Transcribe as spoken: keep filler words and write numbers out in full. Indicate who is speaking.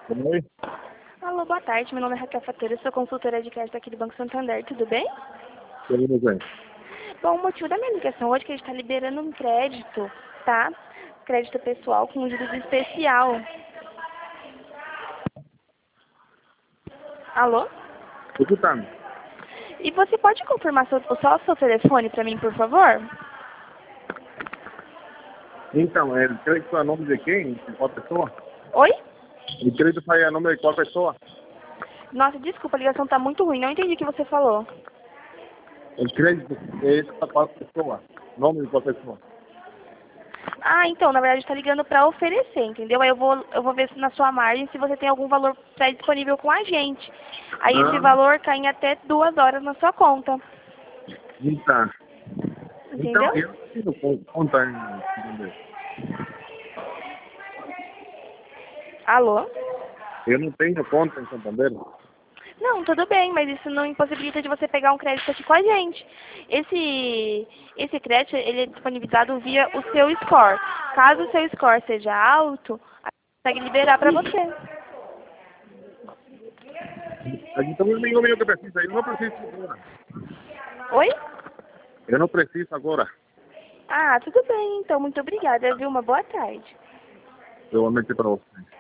Speaker 1: Oi?
Speaker 2: Alô, boa tarde. Meu nome é Raquel Fateira, sou consultora de crédito aqui do Banco Santander. Tudo bem?
Speaker 1: Tudo bem.
Speaker 2: Bom, o motivo da minha ligação hoje é que a gente está liberando um crédito, tá? Crédito pessoal com juros especial. Alô?
Speaker 1: Escutando.
Speaker 2: E você pode confirmar seu, só o seu telefone para mim, por favor?
Speaker 1: Então, el crédito a nome de quem? De qual pessoa?
Speaker 2: Oi?
Speaker 1: O crédito sai a nome de qual pessoa?
Speaker 2: Nossa, desculpa, a ligação tá muito ruim. Não entendi o que você falou.
Speaker 1: O crédito é para qual pessoa? Nome de qual pessoa?
Speaker 2: Ah, então, na verdade está ligando para oferecer, entendeu? Aí eu vou, eu vou ver se na sua margem se você tem algum valor pré-disponível com a gente. Aí esse
Speaker 1: Ah,
Speaker 2: valor cai em até duas horas na sua conta.
Speaker 1: então. Então,
Speaker 2: Entendeu?
Speaker 1: eu não tenho con- conta em Santander.
Speaker 2: Alô?
Speaker 1: Eu não tenho conta em Santander.
Speaker 2: Não, tudo bem, mas isso não impossibilita de você pegar um crédito aqui com a gente. Esse, esse crédito, ele é disponibilizado via o seu score. Caso o seu score seja alto, a gente consegue liberar para você.
Speaker 1: Então, eu digo o que precisa. Eu não preciso agora.
Speaker 2: Oi?
Speaker 1: Eu não preciso agora.
Speaker 2: Ah, tudo bem, então. Muito obrigada, viu? Uma boa tarde.
Speaker 1: Igualmente para você.